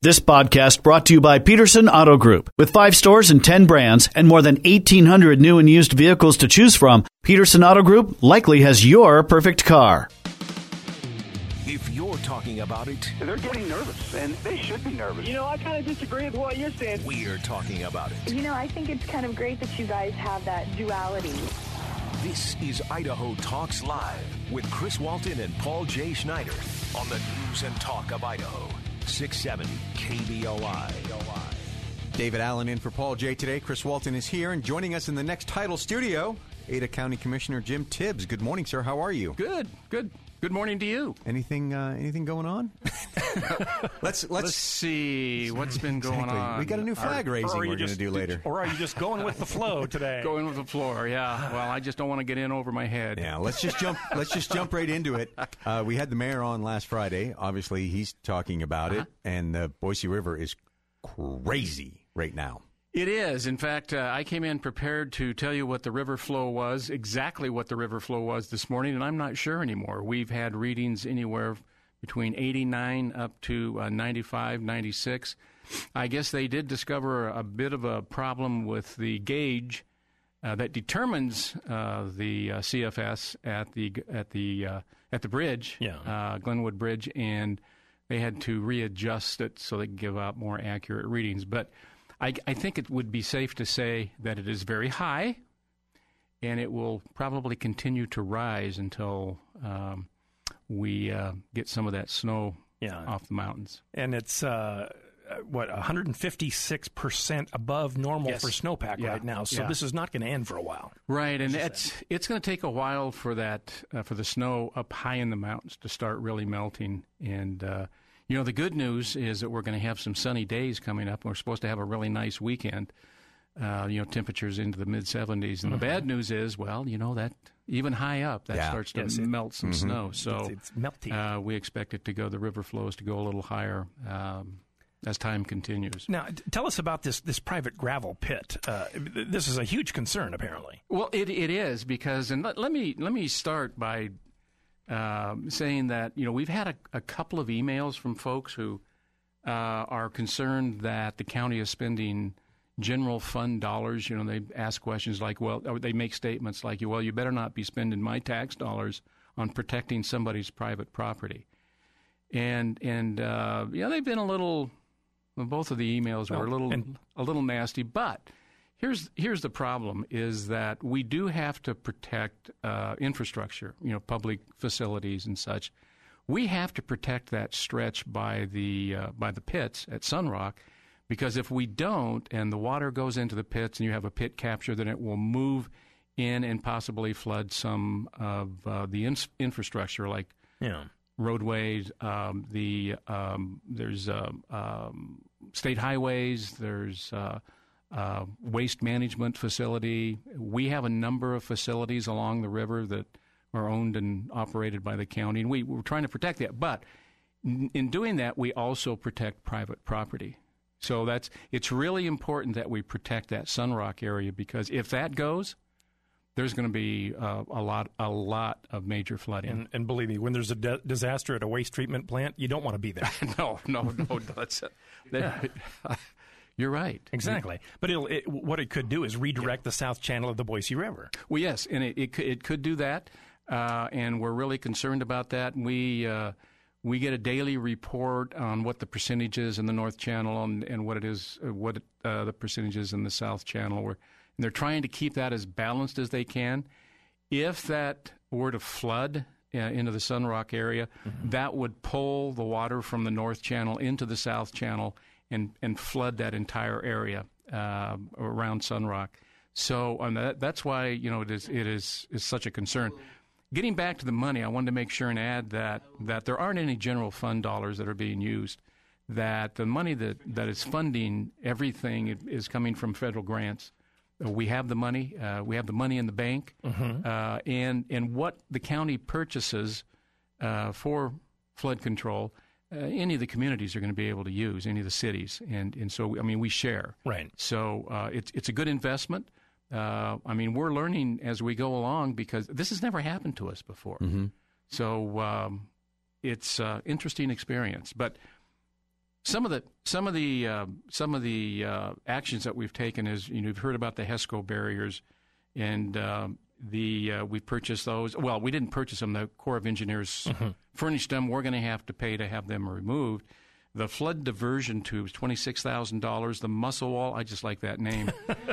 This podcast brought to you by Peterson Auto Group. With 5 stores and 10 brands and more than 1,800 new and used vehicles to choose from, Peterson Auto Group likely has your perfect car. If you're talking about it, they're getting nervous, and they should be nervous. You know, I kind of disagree with what you're saying. We're talking about it. You know, I think it's kind of great that you guys have that duality. This is Idaho Talks Live with Chris Walton and Paul J. Schneider on the News and Talk of Idaho. 670 KBOI. David Allen in for Paul J. today. Chris Walton is here, and joining us in the next title studio, Ada County Commissioner Jim Tibbs. Good morning, sir. How are you? Good. Good morning to you. Anything going on? Let's see what's been going on. We got a new flag raising we're going to do later. Or are you just going with the flow today? Going with the floor, yeah. Well, I just don't want to get in over my head. Yeah, let's just jump right into it. We had the mayor on last Friday. Obviously, he's talking about it, and the Boise River is crazy right now. It is. In fact, I came in prepared to tell you what the river flow was, exactly what the river flow was this morning, and I'm not sure anymore. We've had readings anywhere between 89 up to 95, 96. I guess they did discover a bit of a problem with the gauge that determines the CFS at the bridge, Glenwood Bridge, and they had to readjust it so they could give out more accurate readings. But I think it would be safe to say that it is very high, and it will probably continue to rise until we get some of that snow off the mountains. And it's, 156% above normal for snowpack right now, so this is not going to end for a while. Right, and it's going to take a while for that for the snow up high in the mountains to start really melting. And the good news is that we're going to have some sunny days coming up. We're supposed to have a really nice weekend. Temperatures into the mid-70s. And the bad news is, that even high up, that starts to melt some snow. So it's melty. We expect it to go, the river flows to go a little higher as time continues. Now, tell us about this private gravel pit. This is a huge concern, apparently. Well, it is because, and let me start by saying that, we've had a couple of emails from folks who are concerned that the county is spending general fund dollars. They ask questions like, they make statements like, you better not be spending my tax dollars on protecting somebody's private property. And they've been a little, both of the emails were a little nasty, but Here's the problem is that we do have to protect infrastructure, public facilities and such. We have to protect that stretch by the pits at Sunrock, because if we don't and the water goes into the pits and you have a pit capture, then it will move in and possibly flood some of the infrastructure like roadways. There's state highways. There's waste management facility. We have a number of facilities along the river that are owned and operated by the county, and we're trying to protect that. But in doing that, we also protect private property. So it's really important that we protect that Sunrock area, because if that goes, there's going to be a lot of major flooding. And believe me, when there's a disaster at a waste treatment plant, you don't want to be there. No, that's You're right. Exactly. But what it could do is redirect the south channel of the Boise River. Well, yes, and it could do that, and we're really concerned about that. We get a daily report on what the percentage is in the North Channel and what the percentage is in the South Channel. And they're trying to keep that as balanced as they can. If that were to flood into the Sunrock area, that would pull the water from the North Channel into the South Channel and flood that entire area around Sunrock. So that's why it is such a concern. Getting back to the money, I wanted to make sure and add that there aren't any general fund dollars that are being used. That the money that is funding everything is coming from federal grants. We have the money. We have the money in the bank, and what the county purchases for flood control. Any of the communities are going to be able to use, any of the cities, and so we share. Right. So it's a good investment. We're learning as we go along, because this has never happened to us before. So it's an interesting experience. But Some of the actions that we've taken is, you've heard about the HESCO barriers, and we purchased those. Well, we didn't purchase them. The Corps of Engineers furnished them. We're going to have to pay to have them removed. The flood diversion tubes, $26,000. The mussel wall, I just like that name.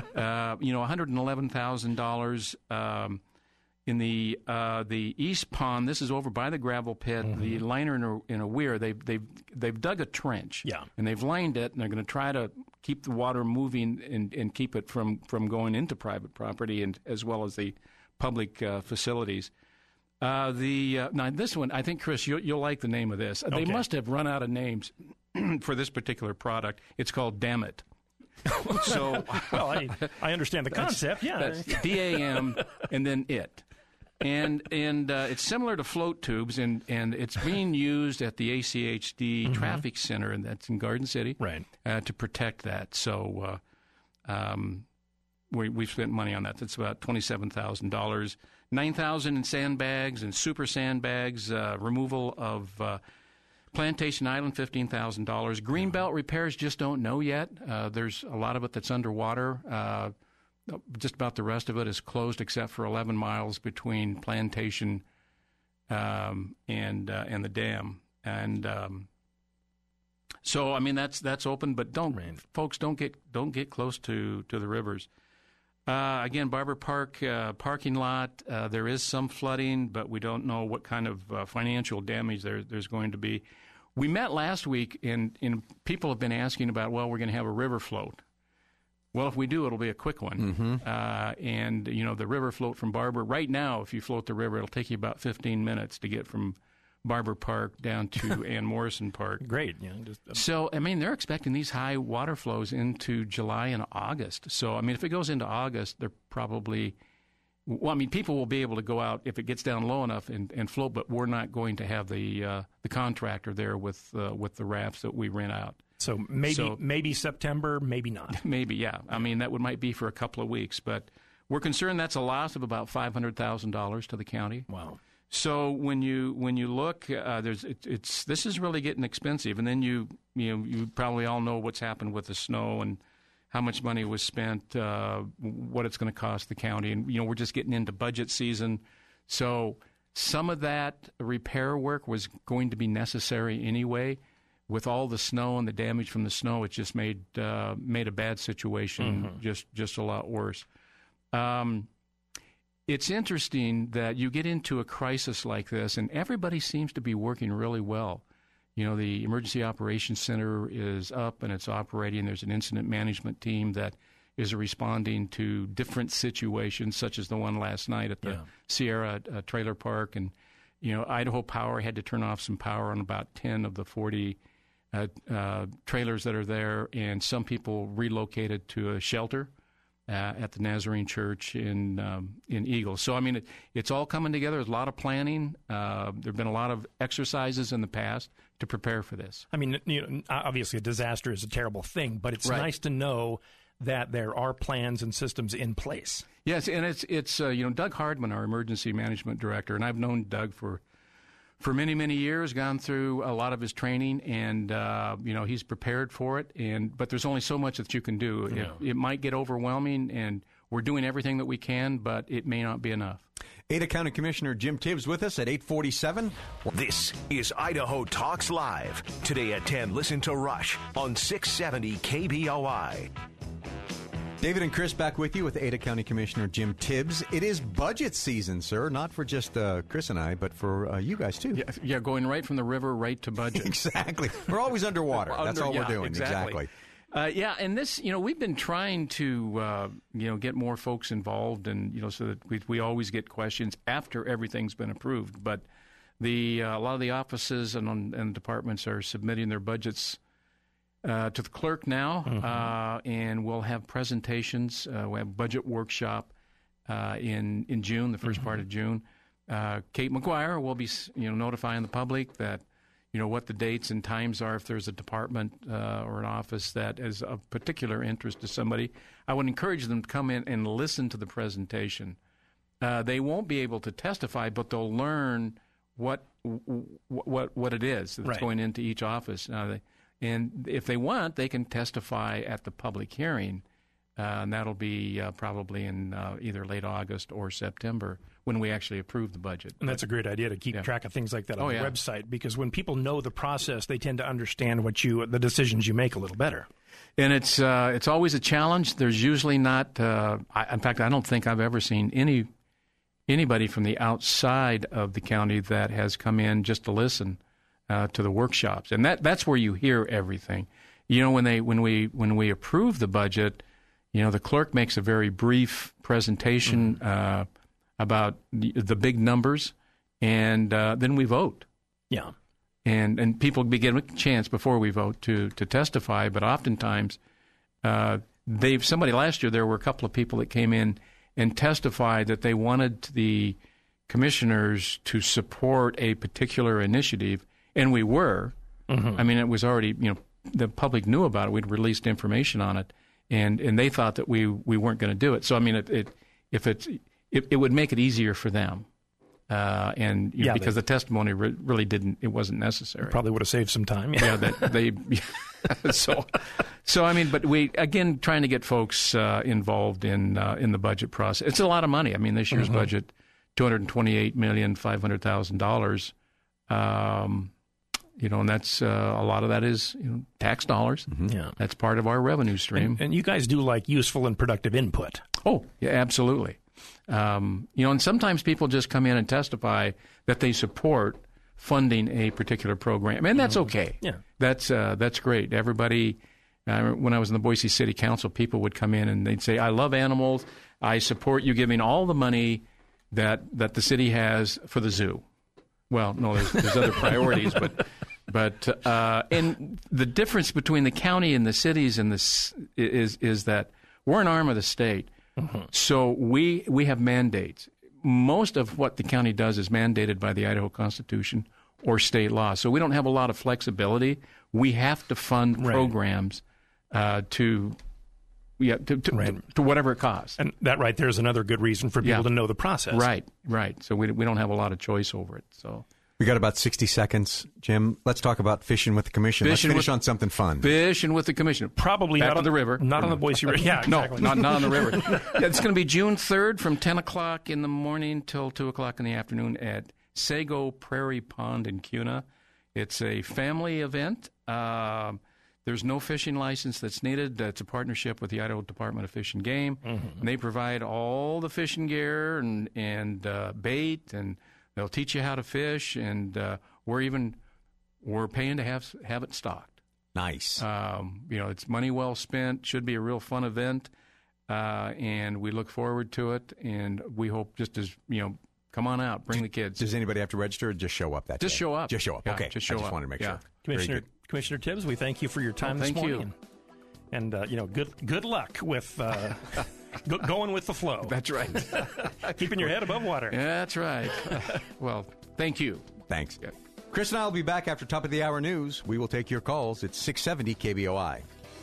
$111,000. In the East Pond, this is over by the gravel pit. The liner in a weir, they've dug a trench, and they've lined it, and they're going to try to keep the water moving and keep it from going into private property, and as well as the public facilities. Now this one, I think, Chris, you'll like the name of this. Okay. They must have run out of names for this particular product. It's called Damn It. So, well, I understand the concept. That's DAM and then it. And it's similar to float tubes, and it's being used at the ACHD Traffic Center, and that's in Garden City, right? To protect that. So we've spent money on that. That's about $27,000, $9,000 in sandbags and super sandbags, removal of Plantation Island, $15,000. Greenbelt repairs, just don't know yet. There's a lot of it that's underwater. Just about the rest of it is closed, except for 11 miles between Plantation and the dam. And so, I mean, that's open, but folks, don't get close to the rivers. Again, Barber Park parking lot. There is some flooding, but we don't know what kind of financial damage there's going to be. We met last week, and people have been asking about, well, we're going to have a river float. Well, if we do, it'll be a quick one. And, the river float from Barber, right now, if you float the river, it'll take you about 15 minutes to get from Barber Park down to Ann Morrison Park. Great. So, I mean, they're expecting these high water flows into July and August. So, I mean, if it goes into August, they're probably... Well, I mean, people will be able to go out if it gets down low enough and float, but we're not going to have the contractor there with the rafts that we rent out. So maybe September, maybe not. Maybe, yeah. I mean, that might be for a couple of weeks, but we're concerned that's a loss of about $500,000 to the county. Wow. So when you look, this is really getting expensive, and then you probably all know what's happened with the snow and how much money was spent, what it's going to cost the county, and we're just getting into budget season, so some of that repair work was going to be necessary anyway. With all the snow and the damage from the snow, it just made a bad situation just a lot worse. It's interesting that you get into a crisis like this, and everybody seems to be working really well. The Emergency Operations Center is up and it's operating. There's an incident management team that is responding to different situations, such as the one last night at the Sierra Trailer Park. And, Idaho Power had to turn off some power on about 10 of the 40 trailers that are there, and some people relocated to a shelter at the Nazarene Church in Eagle. So, I mean, it's all coming together. There's a lot of planning. There have been a lot of exercises in the past to prepare for this. I mean, obviously a disaster is a terrible thing, but it's nice to know that there are plans and systems in place. Yes, and it's Doug Hardman, our emergency management director, and I've known Doug for many, many years, gone through a lot of his training, and he's prepared for it. But there's only so much that you can do. Yeah. It might get overwhelming, and we're doing everything that we can, but it may not be enough. Ada County Commissioner Jim Tibbs with us at 8:47. This is Idaho Talks Live. Today at 10, listen to Rush on 670 KBOI. David and Chris back with you with Ada County Commissioner Jim Tibbs. It is budget season, sir, not for just Chris and I, but for you guys, too. Yeah, going right from the river right to budget. Exactly. We're always underwater. That's all we're doing. Exactly. And this, we've been trying to, get more folks involved, and, so that we always get questions after everything's been approved. But a lot of the offices and departments are submitting their budgets to the clerk now, and we'll have presentations. We have a budget workshop in June, the first part of June. Kate McGuire will be, notifying the public that, what the dates and times are if there's a department or an office that is of particular interest to somebody. I would encourage them to come in and listen to the presentation. They won't be able to testify, but they'll learn what it is that's going into each office. And if they want, they can testify at the public hearing, and that'll be probably in either late August or September when we actually approve the budget. And that's a great idea to keep track of things like that on the website, because when people know the process, they tend to understand the decisions you make a little better. And it's always a challenge. There's usually not. In fact, I don't think I've ever seen anybody from the outside of the county that has come in just to listen to the workshops, and that's where you hear everything. When we approve the budget, the clerk makes a very brief presentation about the big numbers, and then we vote. Yeah. And people begin a chance before we vote to testify, but oftentimes somebody last year, there were a couple of people that came in and testified that they wanted the commissioners to support a particular initiative, and we were. Mm-hmm. I mean, it was already, the public knew about it. We'd released information on it, and they thought that we weren't going to do it. So, I mean, it would make it easier for them. Because the testimony really it wasn't necessary. Probably would have saved some time. So I mean, but we again trying to get folks involved in the budget process. It's a lot of money. I mean, this year's budget, $228,500,000. And that's a lot of that is tax dollars. Mm-hmm. Yeah, that's part of our revenue stream. And you guys do like useful and productive input. Oh, yeah, absolutely. And sometimes people just come in and testify that they support funding a particular program, and that's okay. Yeah, that's great. Everybody, when I was in the Boise City Council, people would come in and they'd say, "I love animals. I support you giving all the money that the city has for the zoo." Well, no, there's other priorities, but and the difference between the county and the cities is that we're an arm of the state. Mm-hmm. So we have mandates. Most of what the county does is mandated by the Idaho Constitution or state law. So we don't have a lot of flexibility. We have to fund programs to whatever it costs. And that right there is another good reason for people to know the process. Right. So we don't have a lot of choice over it. So we got about 60 seconds, Jim. Let's talk about fishing with the commission. Let's finish on something fun. Fishing with the commission. Probably back not on the river. Not on the Boise River. Yeah, exactly. No, not on the river. It's going to be June 3rd from 10 o'clock in the morning till 2 o'clock in the afternoon at Sago Prairie Pond in Kuna. It's a family event. There's no fishing license that's needed. It's a partnership with the Idaho Department of Fish and Game. Mm-hmm. And they provide all the fishing gear and bait, and they'll teach you how to fish. And we're paying to have it stocked. Nice. It's money well spent. Should be a real fun event, and we look forward to it. And we hope come on out, bring the kids. Does anybody have to register or just show up that day? Just show up. Just show up. Yeah, okay. Just show up. I just wanted to make sure. Commissioner Tibbs, we thank you for your time this morning. Thank you. And good luck with going with the flow. That's right. Keeping your head above water. Yeah, that's right. Well, thank you. Thanks. Yeah. Chris and I will be back after top of the hour news. We will take your calls. It's 670 KBOI.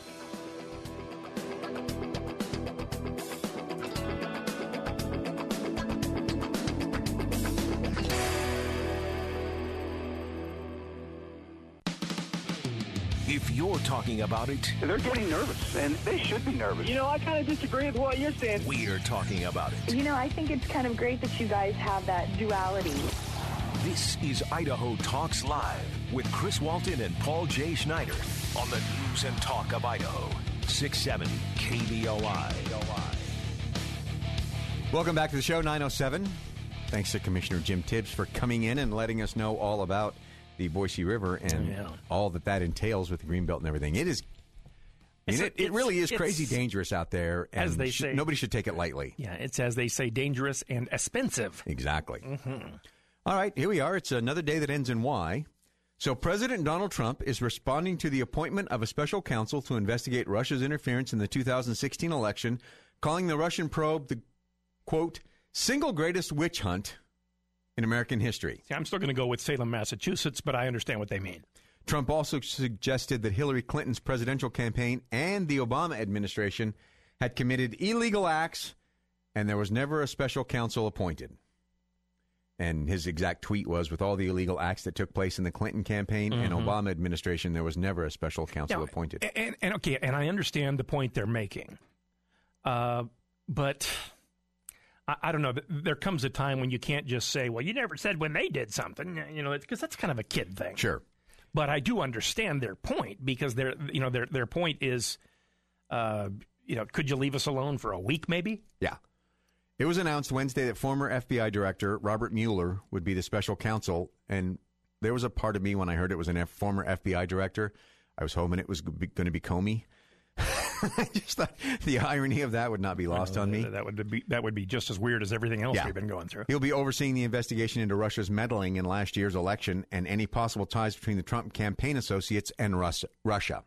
If you're talking about it, They're getting nervous, and they should be nervous. I kind of disagree with what you're saying. we're talking about it. I think it's kind of great that you guys have that duality. This is Idaho Talks Live with Chris Walton and Paul J. Schneider on the News and Talk of Idaho. 670 KBOI. Welcome back to the show, 9:07. Thanks to Commissioner Jim Tibbs for coming in and letting us know all about the Boise River and all that entails with the Greenbelt and everything. It is. It really is crazy dangerous out there, and as they say, nobody should take it lightly. Yeah, it's as they say, dangerous and expensive. Exactly. Mm-hmm. All right, here we are. It's another day that ends in Y. So President Donald Trump is responding to the appointment of a special counsel to investigate Russia's interference in the 2016 election, calling the Russian probe the, quote, single greatest witch hunt in American history. See, I'm still going to go with Salem, Massachusetts, but I understand what they mean. Trump also suggested that Hillary Clinton's presidential campaign and the Obama administration had committed illegal acts, and there was never a special counsel appointed. And his exact tweet was, with all the illegal acts that took place in the Clinton campaign and Obama administration, there was never a special counsel appointed. And I understand the point they're making. But I don't know. There comes a time when you can't just say, well, you never said when they did something, because that's kind of a kid thing. Sure. But I do understand their point, because their point is, could you leave us alone for a week maybe? Yeah. It was announced Wednesday that former FBI Director Robert Mueller would be the special counsel, and there was a part of me when I heard it was a former FBI Director, I was hoping it was going to be Comey. I just thought the irony of that would not be lost on me. That would be just as weird as everything else we've been going through. He'll be overseeing the investigation into Russia's meddling in last year's election and any possible ties between the Trump campaign associates and Russia.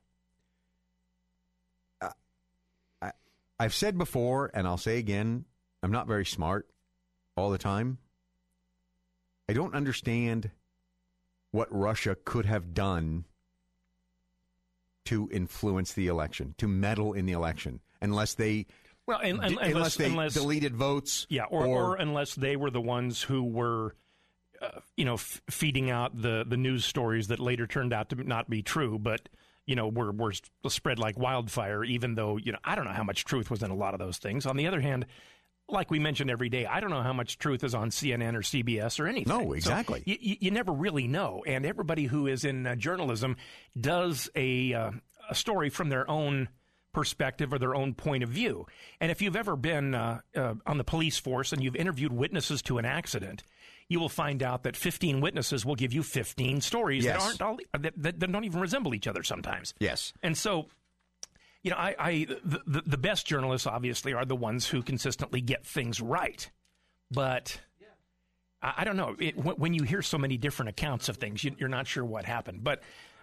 I've said before, and I'll say again, I'm not very smart all the time. I don't understand what Russia could have done to influence the election, to meddle in the election, unless they deleted votes. Yeah, or unless they were the ones who were, feeding out the news stories that later turned out to not be true, but were spread like wildfire. Even though I don't know how much truth was in a lot of those things. On the other hand, like we mentioned every day, I don't know how much truth is on CNN or CBS or anything. No, exactly. So you never really know. And everybody who is in journalism does a story from their own perspective or their own point of view. And if you've ever been on the police force and you've interviewed witnesses to an accident, you will find out that 15 witnesses will give you 15 stories that don't even resemble each other sometimes. Yes. And so, the best journalists obviously are the ones who consistently get things right. But I don't know. When you hear so many different accounts of things, you're not sure what happened. But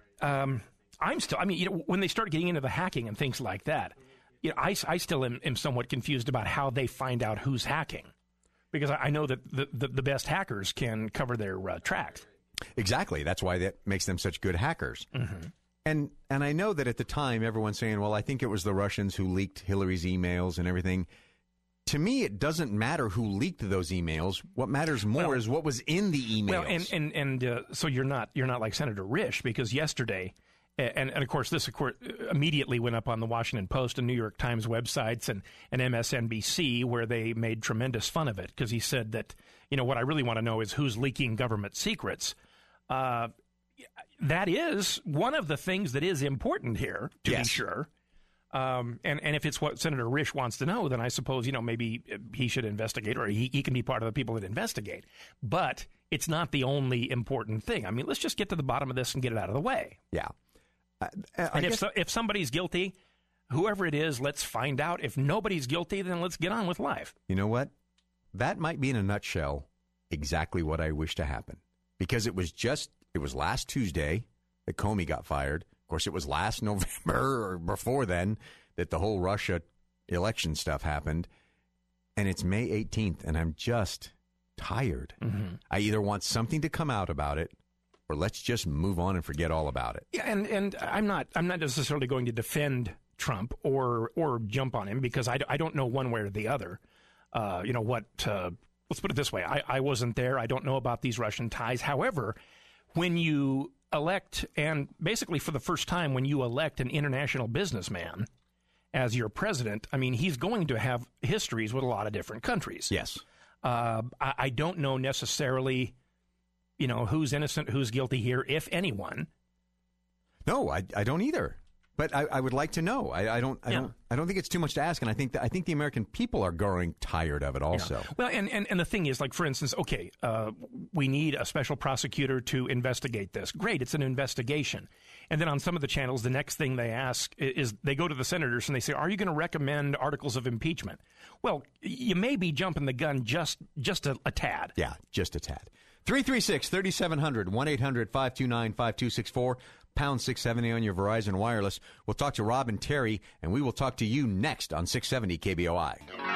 when they start getting into the hacking and things like that, I still am somewhat confused about how they find out who's hacking. Because I know that the best hackers can cover their tracks. Exactly. That's why that makes them such good hackers. Mm-hmm. And I know that at the time, everyone's saying, well, I think it was the Russians who leaked Hillary's emails and everything. To me, it doesn't matter who leaked those emails. What matters more is what was in the emails. Well, so you're not like Senator Risch, because yesterday, and of course, this immediately went up on the Washington Post and New York Times websites and MSNBC, where they made tremendous fun of it, because he said that, what I really want to know is who's leaking government secrets. That is one of the things that is important here, to be sure. And if it's what Senator Risch wants to know, then I suppose, maybe he should investigate, or he can be part of the people that investigate. But it's not the only important thing. I mean, let's just get to the bottom of this and get it out of the way. Yeah. If somebody's guilty, whoever it is, let's find out. If nobody's guilty, then let's get on with life. You know what? That might be in a nutshell exactly what I wish to happen. Because it was last Tuesday that Comey got fired. Of course, it was last November or before then that the whole Russia election stuff happened. And it's May 18th, and I'm just tired. Mm-hmm. I either want something to come out about it, or let's just move on and forget all about it. Yeah, and I'm not necessarily going to defend Trump or jump on him, because I don't know one way or the other. Let's put it this way. I wasn't there. I don't know about these Russian ties. However, when you elect, and basically for the first time, when you elect an international businessman as your president, I mean, he's going to have histories with a lot of different countries. Yes. I don't know necessarily, who's innocent, who's guilty here, if anyone. No, I don't either. But I would like to know. I don't think it's too much to ask, and I think the American people are growing tired of it also. Yeah. Well, and the thing is, like, for instance, we need a special prosecutor to investigate this. Great, it's an investigation. And then on some of the channels, the next thing they ask is they go to the senators and they say, are you going to recommend articles of impeachment? Well, you may be jumping the gun just a tad. Yeah, just a tad. 336-3700, 1-800-529-5264. Pound 670 on your Verizon Wireless. We'll talk to Rob and Terry, and we will talk to you next on 670 KBOI.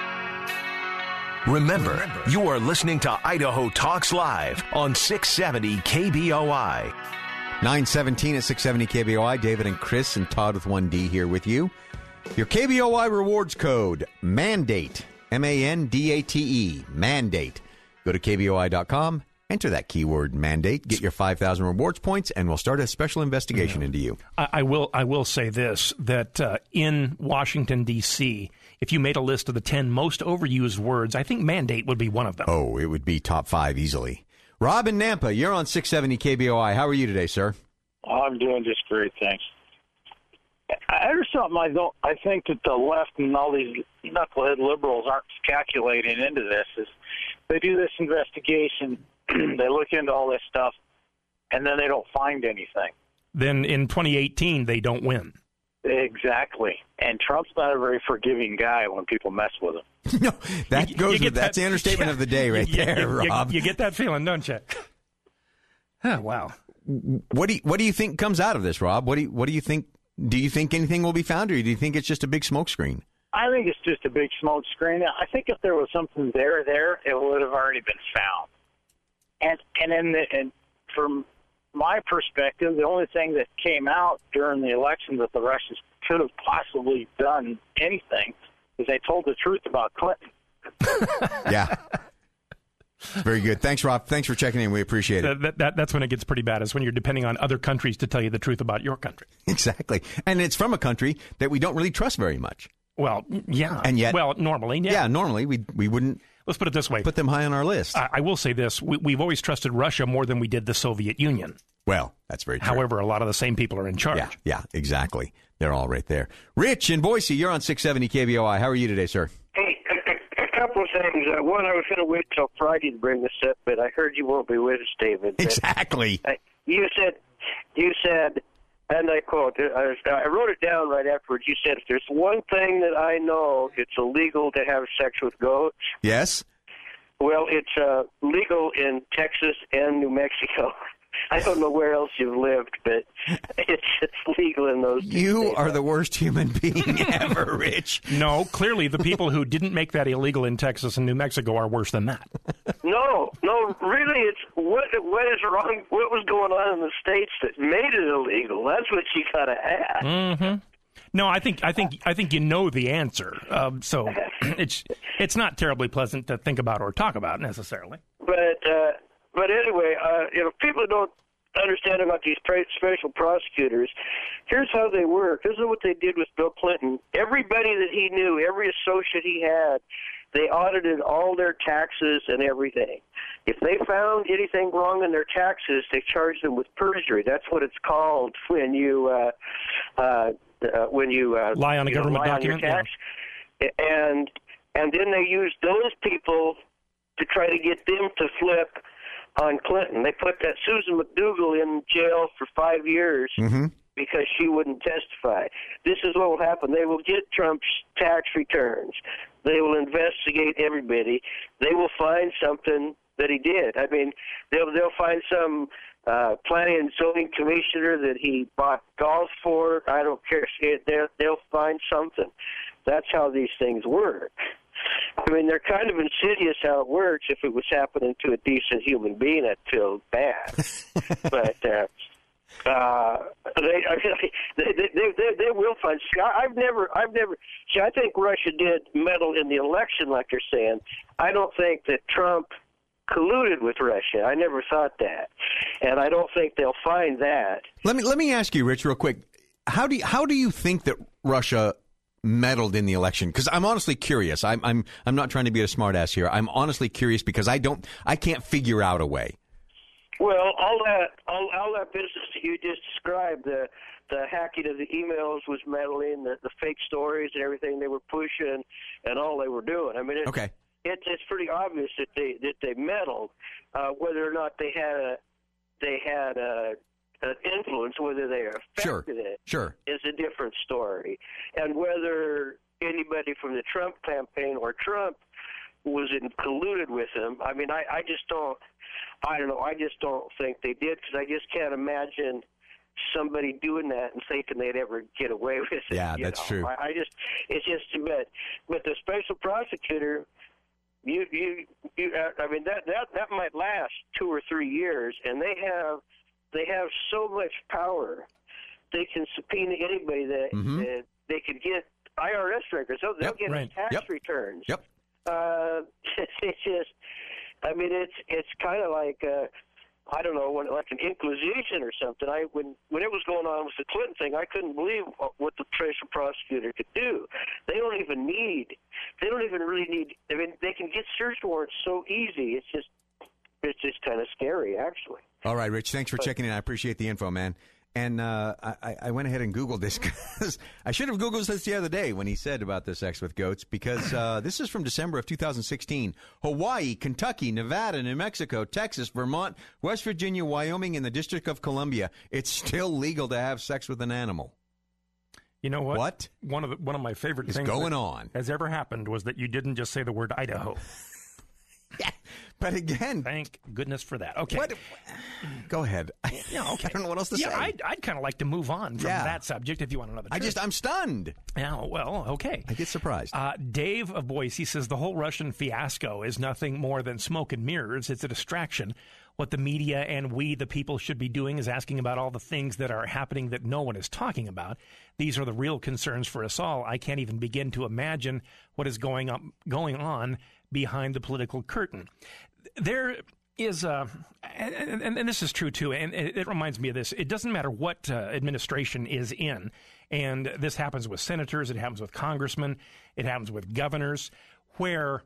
Remember, you are listening to Idaho Talks Live on 670 KBOI. 917 at 670 KBOI. David and Chris and Todd with 1D here with you. Your KBOI rewards code, MANDATE, MANDATE, MANDATE. Go to KBOI.com, enter that keyword mandate, get your 5,000 rewards points, and we'll start a special investigation into you. I will say this, that in Washington, D.C., if you made a list of the 10 most overused words, I think mandate would be one of them. Oh, it would be top 5 easily. Rob in Nampa, you're on 670 KBOI. How are you today, sir? I'm doing just great, thanks. There's something I think that the left and all these knucklehead liberals aren't calculating into this. Is they do this investigation, they look into all this stuff, and then they don't find anything. Then in 2018, they don't win. Exactly. And Trump's not a very forgiving guy when people mess with him. No, that's the understatement of the day right there, Rob. You get that feeling, don't you? Oh, wow. What do you think comes out of this, Rob? What do you think? Do you think anything will be found, or do you think it's just a big smokescreen? I think it's just a big smokescreen. I think if there was something there, it would have already been found. And from my perspective, the only thing that came out during the election that the Russians could have possibly done anything is they told the truth about Clinton. Yeah. Very good. Thanks, Rob. Thanks for checking in. We appreciate it. That's when it gets pretty bad, is when you're depending on other countries to tell you the truth about your country. Exactly. And it's from a country that we don't really trust very much. Well, yeah. And yet, normally, yeah. Yeah, normally we wouldn't. Let's put it this way. Put them high on our list. I will say this. We've always trusted Russia more than we did the Soviet Union. Well, that's very true. However, a lot of the same people are in charge. Yeah, exactly. They're all right there. Rich in Boise, you're on 670 KBOI. How are you today, sir? Hey, a couple of things. One, I was going to wait till Friday to bring this up, but I heard you won't be with us, David. Exactly. You said, and I quote, I wrote it down right afterwards. You said, if there's one thing that I know, it's illegal to have sex with goats. Yes. Well, it's legal in Texas and New Mexico. I don't know where else you've lived, but it's legal in those two You states. are the worst human being ever, Rich. No, clearly the people who didn't make that illegal in Texas and New Mexico are worse than that. No, really, it's what is wrong? What was going on in the states that made it illegal? That's what you got to ask. Mm-hmm. No, I think you know the answer. So it's not terribly pleasant to think about or talk about necessarily. But anyway, people don't understand about these special prosecutors. Here's how they work. This is what they did with Bill Clinton. Everybody that he knew, every associate he had, they audited all their taxes and everything. If they found anything wrong in their taxes, they charged them with perjury. That's what it's called when you lie on a government document. On your tax. Yeah. And then they used those people to try to get them to flip on Clinton. They put that Susan McDougal in jail for 5 years because she wouldn't testify. This is what will happen. They will get Trump's tax returns. They will investigate everybody. They will find something that he did. I mean, they'll find some planning and zoning commissioner that he bought golf for. I don't care. They'll find something. That's how these things work. I mean, they're kind of insidious how it works. If it was happening to a decent human being, I'd feel bad. But they will find. I've never. See, I think Russia did meddle in the election, like you're saying. I don't think that Trump colluded with Russia. I never thought that, and I don't think they'll find that. Let me ask you, Rich, real quick. How do you think that Russia meddled in the election? Because I'm honestly curious. I'm not trying to be a smartass here. I'm honestly curious because I can't figure out a way. Well, all that business that you just described, the hacking of the emails was meddling, the fake stories and everything they were pushing, and all they were doing. I mean, it's pretty obvious that they meddled. Whether or not they had an influence, whether they affected it, is a different story. And whether anybody from the Trump campaign or Trump was colluded with him, I mean, I just don't think they did, because I just can't imagine somebody doing that and thinking they'd ever get away with it. Yeah, that's true. It's just a bit. But the special prosecutor, I mean, that might last 2 or 3 years, and they have so much power. They can subpoena anybody that they could get IRS records. They'll get tax returns. Yep. It's just, I mean, it's kind of like I don't know, like an inquisition or something. When it was going on with the Clinton thing, I couldn't believe what the special prosecutor could do. They don't even really need. I mean, they can get search warrants so easy. It's just kind of scary, actually. All right, Rich. Thanks for checking in. I appreciate the info, man. And I went ahead and Googled this because I should have Googled this the other day when he said about the sex with goats, because this is from December of 2016. Hawaii, Kentucky, Nevada, New Mexico, Texas, Vermont, West Virginia, Wyoming, and the District of Columbia. It's still legal to have sex with an animal. You know what? What? One of my favorite is things going that on has ever happened was that you didn't just say the word Idaho. Yeah, but again, thank goodness for that. Okay, go ahead. Yeah, okay. I don't know what else to say. I'd kind of like to move on from that subject if you want another. I'm stunned. Yeah, well, okay. I get surprised. Dave of Boise says the whole Russian fiasco is nothing more than smoke and mirrors. It's a distraction. What the media and we, the people, should be doing is asking about all the things that are happening that no one is talking about. These are the real concerns for us all. I can't even begin to imagine what is going on behind the political curtain. There is and this is true too, and it reminds me of this. It doesn't matter what administration is in, and this happens with senators, it happens with congressmen, it happens with governors, where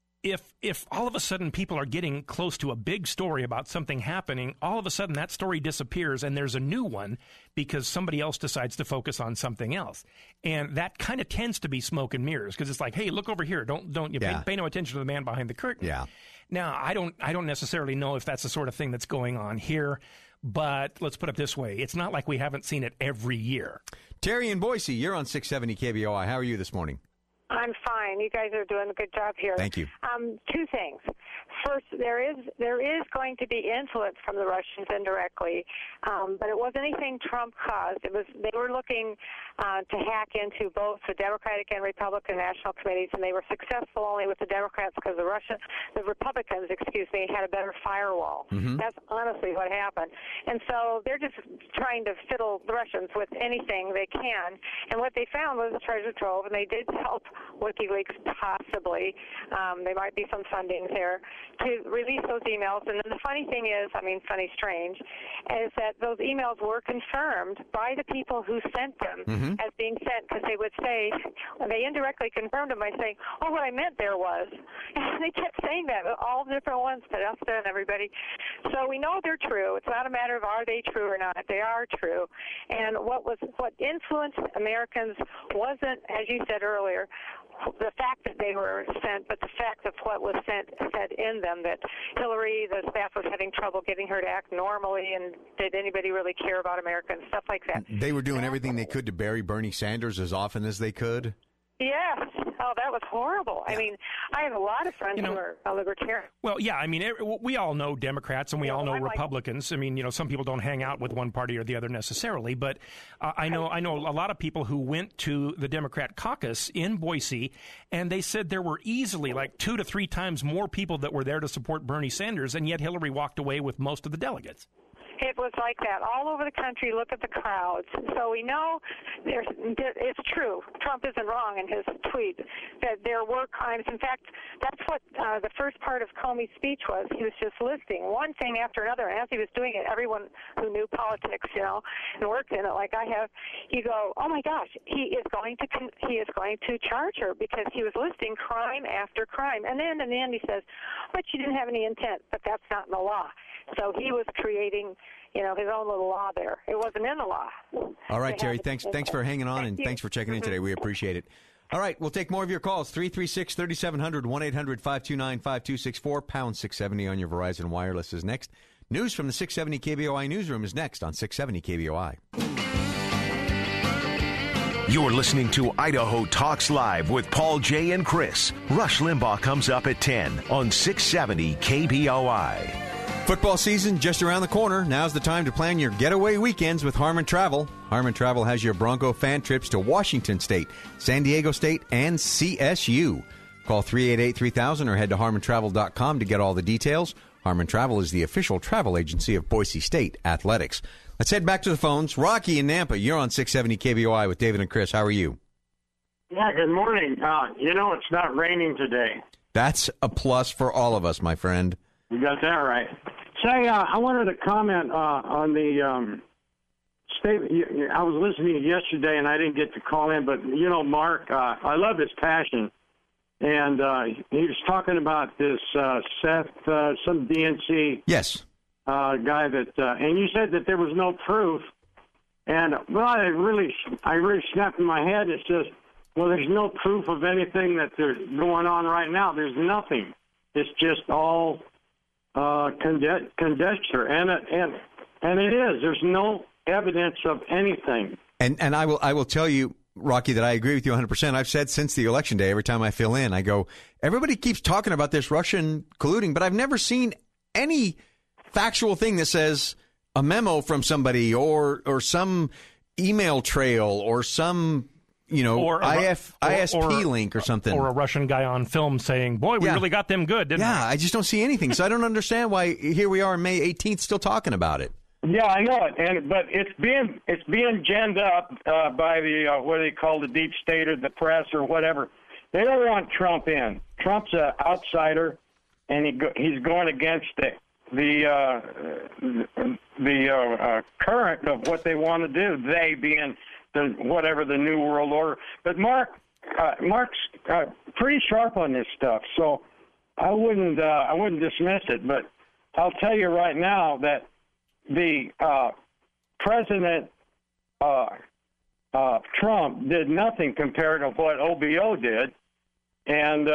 if all of a sudden people are getting close to a big story about something happening, all of a sudden that story disappears and there's a new one because somebody else decides to focus on something else. And that kind of tends to be smoke and mirrors, because it's like, hey, look over here. Don't you pay no attention to the man behind the curtain. Yeah. Now, I don't necessarily know if that's the sort of thing that's going on here, but let's put it this way. It's not like we haven't seen it every year. Terry in Boise, you're on 670 KBOI. How are you this morning? I'm fine. You guys are doing a good job here. Thank you. Two things. First, there is going to be influence from the Russians indirectly, but it wasn't anything Trump caused. They were looking to hack into both the Democratic and Republican national committees, and they were successful only with the Democrats because the Republicans, had a better firewall. Mm-hmm. That's honestly what happened. And so they're just trying to fiddle the Russians with anything they can. And what they found was a treasure trove, and they did help WikiLeaks possibly. There might be some funding there to release those emails. And then the funny thing is, strange, is that those emails were confirmed by the people who sent them as being sent, because they would say, they indirectly confirmed them by saying, oh, what I meant there was. And they kept saying that, all the different ones, Podesta and everybody. So we know they're true. It's not a matter of are they true or not. They are true. And what influenced Americans wasn't, as you said earlier, the fact that they were sent, but the fact of what was said in them, that Hillary, the staff was having trouble getting her to act normally, and did anybody really care about America and stuff like that. They were doing everything they could to bury Bernie Sanders as often as they could. Yes. Oh, that was horrible. Yeah. I have a lot of friends who are libertarian. Well, yeah, we all know Democrats and we all know Republicans. Some people don't hang out with one party or the other necessarily, but I know a lot of people who went to the Democrat caucus in Boise, and they said there were easily like 2 to 3 times more people that were there to support Bernie Sanders, and yet Hillary walked away with most of the delegates. It was like that all over the country. Look at the crowds. So we know it's true. Trump isn't wrong in his tweet that there were crimes. In fact, that's what the first part of Comey's speech was. He was just listing one thing after another. And as he was doing it, everyone who knew politics, and worked in it like I have, you go, oh my gosh, he is going to charge her, because he was listing crime after crime. And then in the end he says, but you didn't have any intent, but that's not in the law. So he was creating, his own little law there. It wasn't in the law. All right, Terry, thanks for hanging on, and thanks for checking in today. We appreciate it. All right, we'll take more of your calls. 336-3700, 1-800-529-5264, pound 670 on your Verizon Wireless is next. News from the 670 KBOI newsroom is next on 670 KBOI. You're listening to Idaho Talks Live with Paul Jay and Chris. Rush Limbaugh comes up at 10 on 670 KBOI. Football season just around the corner. Now's the time to plan your getaway weekends with Harmon Travel. Harmon Travel has your Bronco fan trips to Washington State, San Diego State, and CSU. Call 388-3000 or head to harmontravel.com to get all the details. Harmon Travel is the official travel agency of Boise State Athletics. Let's head back to the phones. Rocky in Nampa, you're on 670 KBOI with David and Chris. How are you? Yeah, good morning. It's not raining today. That's a plus for all of us, my friend. You got that right. Say, I wanted to comment on the statement. I was listening yesterday, and I didn't get to call in, but, Mark, I love his passion. And he was talking about this Seth, some DNC guy that, and you said that there was no proof. And, well, I really snapped in my head. It says, well, there's no proof of anything that's going on right now. There's nothing. It's just all conjecture, and it is. There's no evidence of anything. And I will tell you, Rocky, that I agree with you 100%. I've said since the election day, every time I fill in, I go, everybody keeps talking about this Russian colluding, but I've never seen any factual thing that says a memo from somebody or some email trail or some ISP link or something. Or a Russian guy on film saying, boy, we really got them good, didn't we? Yeah, I just don't see anything. So I don't understand why here we are on May 18th still talking about it. Yeah, I know it, but it's being ginned up by the what do they call the deep state or the press or whatever. They don't want Trump in. Trump's an outsider, and he's going against the current of what they want to do. They being the New World Order. But Mark's pretty sharp on this stuff, so I wouldn't dismiss it. But I'll tell you right now that the President Trump did nothing compared to what OBO did, and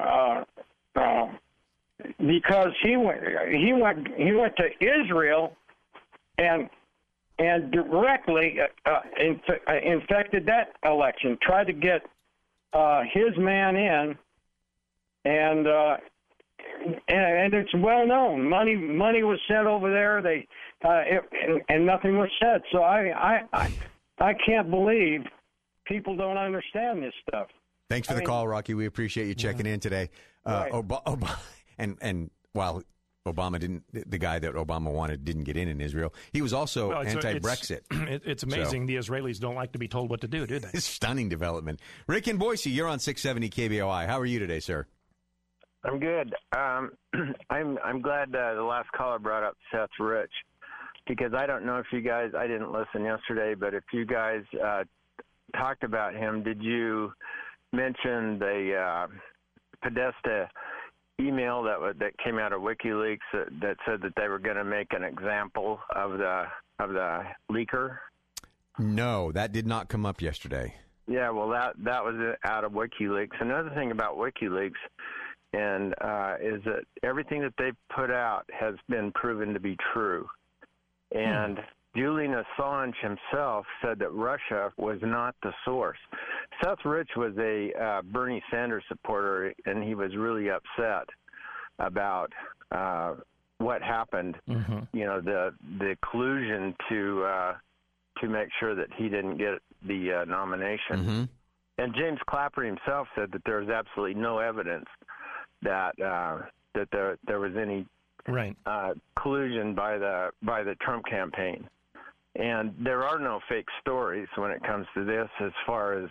because he went to Israel and directly infected that election, tried to get his man in, and it's well known. Money was sent over there. And nothing was said. So I can't believe people don't understand this stuff. Thanks for the call, Rocky. We appreciate you checking in today. Right. And while Obama didn't, the guy that Obama wanted didn't get in Israel, he was also anti-Brexit. It's amazing the Israelis don't like to be told what to do they? It's stunning development. Rick in Boise, you're on 670 KBOI. How are you today, sir? I'm good. I'm glad the last caller brought up Seth Rich, because I don't know if you guys, I didn't listen yesterday, but if you guys talked about him, did you mention the Podesta email that came out of WikiLeaks that said that they were going to make an example of the leaker? No, that did not come up yesterday. Yeah, well, that was out of WikiLeaks. Another thing about WikiLeaks is that everything that they've put out has been proven to be true. And Julian Assange himself said that Russia was not the source. Seth Rich was a Bernie Sanders supporter, and he was really upset about what happened. Mm-hmm. The collusion to make sure that he didn't get the nomination. Mm-hmm. And James Clapper himself said that there was absolutely no evidence that there was any collusion by the Trump campaign. And there are no fake stories when it comes to this as far as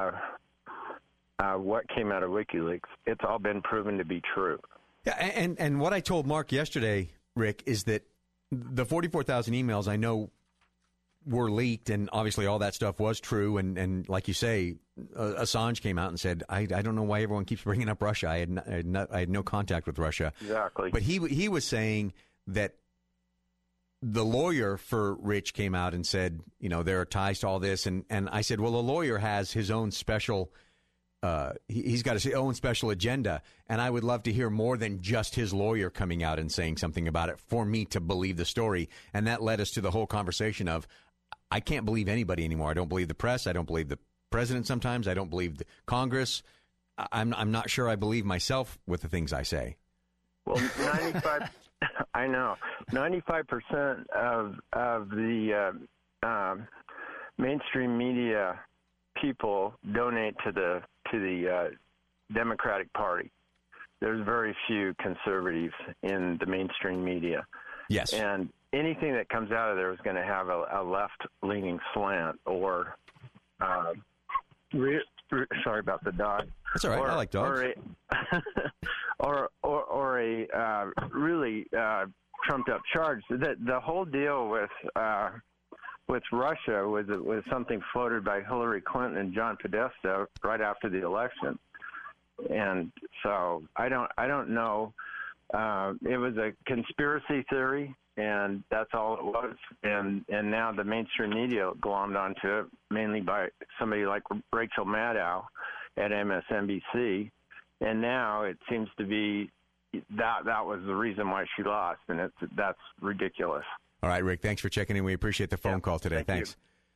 what came out of WikiLeaks. It's all been proven to be true. Yeah, and what I told Mark yesterday, Rick, is that the 44,000 emails I know were leaked, and obviously all that stuff was true. And like you say, Assange came out and said, I don't know why everyone keeps bringing up Russia. I had no contact with Russia. Exactly. But he was saying that the lawyer for Rich came out and said, there are ties to all this. And I said, well, a lawyer has his own special he's got his own special agenda. And I would love to hear more than just his lawyer coming out and saying something about it for me to believe the story. And that led us to the whole conversation of, I can't believe anybody anymore. I don't believe the press. I don't believe the president sometimes. I don't believe the Congress. I'm not sure I believe myself with the things I say. Well, 95. I know 95% of the mainstream media people donate to the Democratic Party. There's very few conservatives in the mainstream media. Yes, and anything that comes out of there is going to have a left-leaning slant or. Sorry about the dog. That's all right. I like dogs. or a really trumped up charge. The whole deal with Russia was something floated by Hillary Clinton and John Podesta right after the election, and so I don't know. It was a conspiracy theory, and that's all it was. And now the mainstream media glommed onto it, mainly by somebody like Rachel Maddow at MSNBC. And now it seems to be that was the reason why she lost, and that's ridiculous. All right, Rick, thanks for checking in. We appreciate the phone call today. Thanks.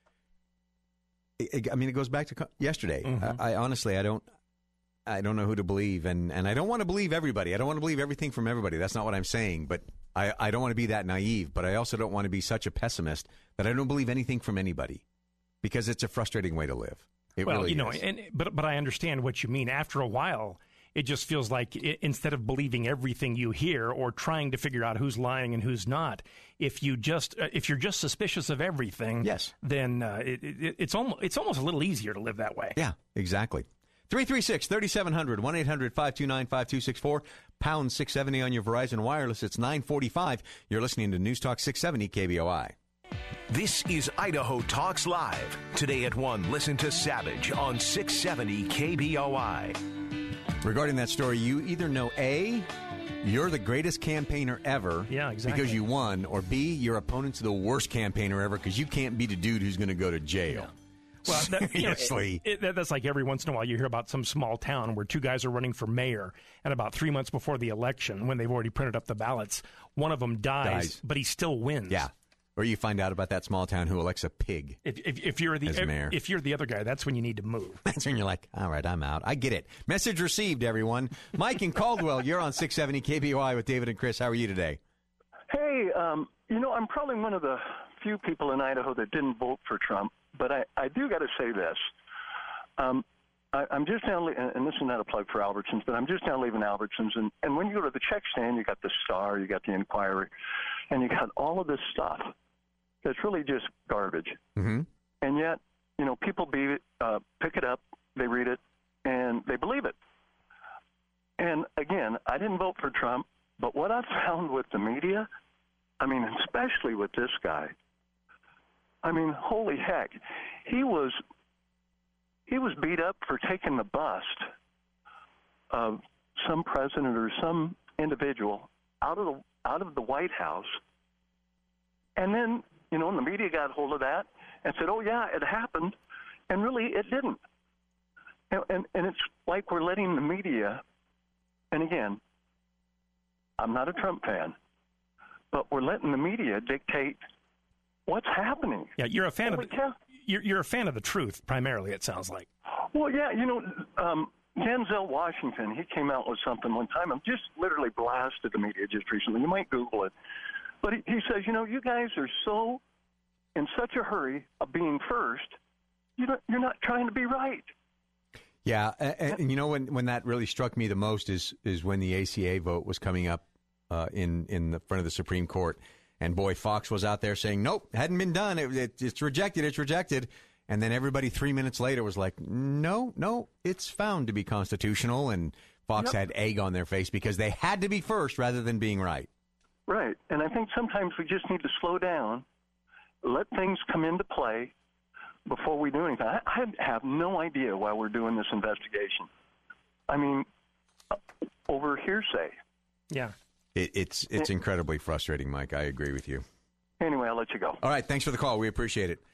I mean, it goes back to yesterday. Mm-hmm. I honestly, I don't know who to believe, and I don't want to believe everybody. I don't want to believe everything from everybody. That's not what I'm saying, but I don't want to be that naive, but I also don't want to be such a pessimist that I don't believe anything from anybody, because it's a frustrating way to live. It really is. But I understand what you mean. After a while, it just feels like instead of believing everything you hear or trying to figure out who's lying and who's not, if you're just suspicious of everything, yes, then it's almost a little easier to live that way. Yeah, exactly. 336-3700, 1-800-529-5264, pound 670 on your Verizon Wireless. It's 9:45. You're listening to News Talk 670 KBOI. This is Idaho Talks Live. Today at 1, listen to Savage on 670 KBOI. Regarding that story, you either know A, you're the greatest campaigner ever, yeah, exactly, because you won, or B, your opponent's the worst campaigner ever because you can't beat a dude who's going to go to jail. Yeah. Well, seriously. That's like every once in a while you hear about some small town where two guys are running for mayor, and about 3 months before the election, when they've already printed up the ballots, one of them dies. But he still wins. Yeah. Or you find out about that small town who elects a pig. If you're the other guy, that's when you need to move. That's when you're like, all right, I'm out. I get it. Message received, everyone. Mike in Caldwell, you're on 670 KBOI with David and Chris. How are you today? Hey, I'm probably one of the few people in Idaho that didn't vote for Trump, but I do got to say this. I'm just now, and this is not a plug for Albertsons, but I'm just now leaving Albertsons, and when you go to the check stand, you got the Star, you got the Inquirer, and you got all of this stuff that's really just garbage. Mm-hmm. And yet, people pick it up, they read it, and they believe it. And again, I didn't vote for Trump, but what I found with the media, especially with this guy, holy heck, he was beat up for taking the bust of some president or some individual out of the White House, and then the media got hold of that and said, "Oh yeah, it happened," and really it didn't. And it's like we're letting the media, and again, I'm not a Trump fan, but we're letting the media dictate what's happening. Yeah, you're a fan of you're a fan of the truth primarily. It sounds like. Well, yeah, Denzel Washington, he came out with something one time. I'm just literally blasted the media just recently. You might Google it, but he says, you guys are so in such a hurry of being first, you're not trying to be right. Yeah, and when that really struck me the most is when the ACA vote was coming up in the front of the Supreme Court. And boy, Fox was out there saying, nope, hadn't been done. It's rejected. It's rejected. And then everybody 3 minutes later was like, no, it's found to be constitutional. And Fox had egg on their face because they had to be first rather than being right. Right. And I think sometimes we just need to slow down, let things come into play before we do anything. I have no idea why we're doing this investigation. Over hearsay. Yeah. It's incredibly frustrating, Mike. I agree with you. Anyway, I'll let you go. All right, thanks for the call. We appreciate it.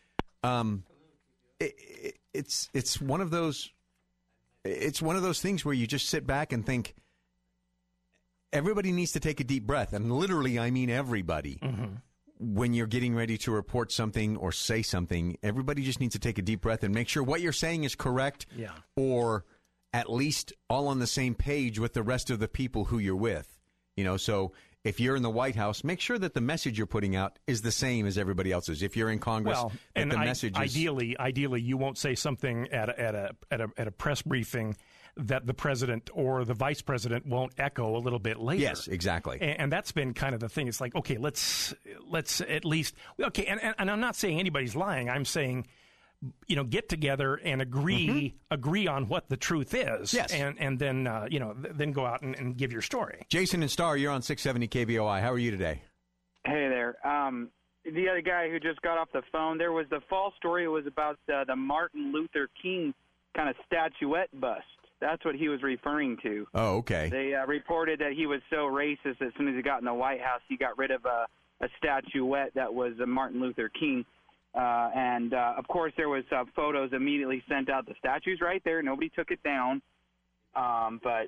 It's one of those things where you just sit back and think everybody needs to take a deep breath, and literally, I mean everybody. Mm-hmm. When you're getting ready to report something or say something, everybody just needs to take a deep breath and make sure what you're saying is correct, or at least all on the same page with the rest of the people who you're with. So if you're in the White House, make sure that the message you're putting out is the same as everybody else's. If you're in Congress, the message is... Ideally, you won't say something at a press briefing that the president or the vice president won't echo a little bit later. Yes, exactly. And that's been kind of the thing. It's like, okay, let's at least... Okay, and I'm not saying anybody's lying. I'm saying get together and agree on what the truth is. Yes. And then, then go out and give your story. Jason and Star, you're on 670 KBOI. How are you today? Hey there. The other guy who just got off the phone, there was the false story. It was about the Martin Luther King kind of statuette bust. That's what he was referring to. Oh, okay. They reported that he was so racist that as soon as he got in the White House, he got rid of a statuette that was Martin Luther King. And of course, there was photos immediately sent out. The statue's right there. Nobody took it down. But,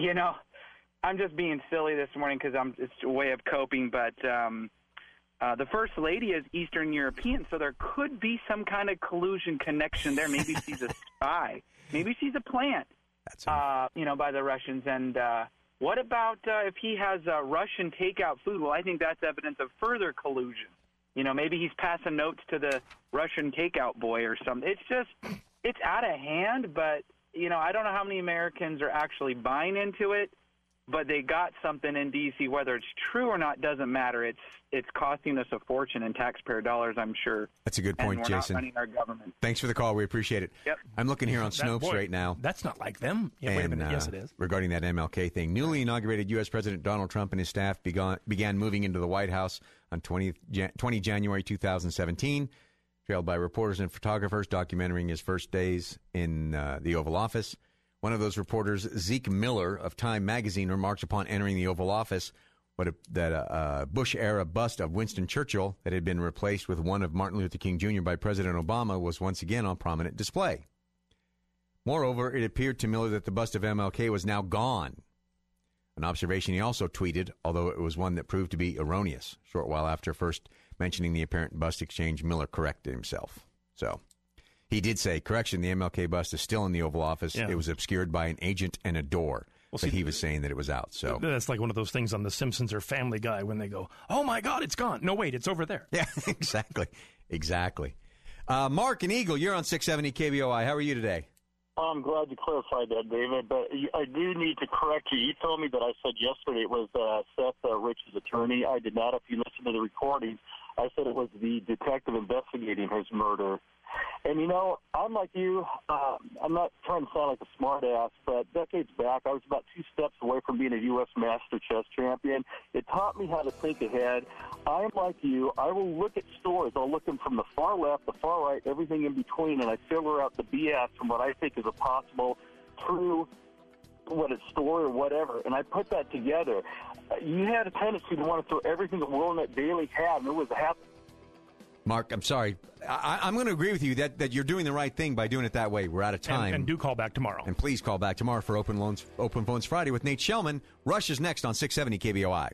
I'm just being silly this morning because it's a way of coping. But the First Lady is Eastern European, so there could be some kind of collusion connection there. Maybe she's a spy. Maybe she's a plant. By the Russians. And what about if he has Russian takeout food? Well, I think that's evidence of further collusion. Maybe he's passing notes to the Russian takeout boy or something. It's out of hand, but, I don't know how many Americans are actually buying into it, but they got something in D.C. Whether it's true or not doesn't matter. It's costing us a fortune in taxpayer dollars, I'm sure. That's a good point, and we're Jason. Not running our government. Thanks for the call. We appreciate it. Yep. I'm looking here on Snopes right now. That's not like them. Yeah, wait a minute. Yes, it is. Regarding that MLK thing, newly inaugurated U.S. President Donald Trump and his staff began moving into the White House on 20 January 2017, trailed by reporters and photographers documenting his first days in the Oval Office. One of those reporters, Zeke Miller of Time magazine, remarks upon entering the Oval Office that a Bush-era bust of Winston Churchill that had been replaced with one of Martin Luther King Jr. by President Obama was once again on prominent display. Moreover, it appeared to Miller that the bust of MLK was now gone, an observation he also tweeted, although it was one that proved to be erroneous. A short while after first mentioning the apparent bust exchange, Miller corrected himself. So he did say, correction, the MLK bust is still in the Oval Office. Yeah. It was obscured by an agent and a door. But he was saying that it was out. So that's like one of those things on The Simpsons or Family Guy when they go, oh, my God, it's gone. No, wait, it's over there. Yeah, exactly. Mark and Eagle, you're on 670 KBOI. How are you today? I'm glad you clarified that, David, but I do need to correct you. You told me that I said yesterday it was Seth Rich's attorney. I did not. If you listen to the recording, I said it was the detective investigating his murder. And, I'm like you. I'm not trying to sound like a smart ass, but decades back, I was about 2 steps away from being a U.S. Master Chess Champion. It taught me how to think ahead. I'm like you. I will look at stories. I'll look them from the far left, the far right, everything in between, and I filter out the BS from what I think is a possible true, what it's story or whatever, and I put that together. You had a tendency to want to throw everything that WorldNet Daily had, and it was a half. Mark, I'm sorry. I'm going to agree with you that you're doing the right thing by doing it that way. We're out of time. And do call back tomorrow. And please call back tomorrow for Open Phones Friday with Nate Shellman. Rush is next on 670 KBOI.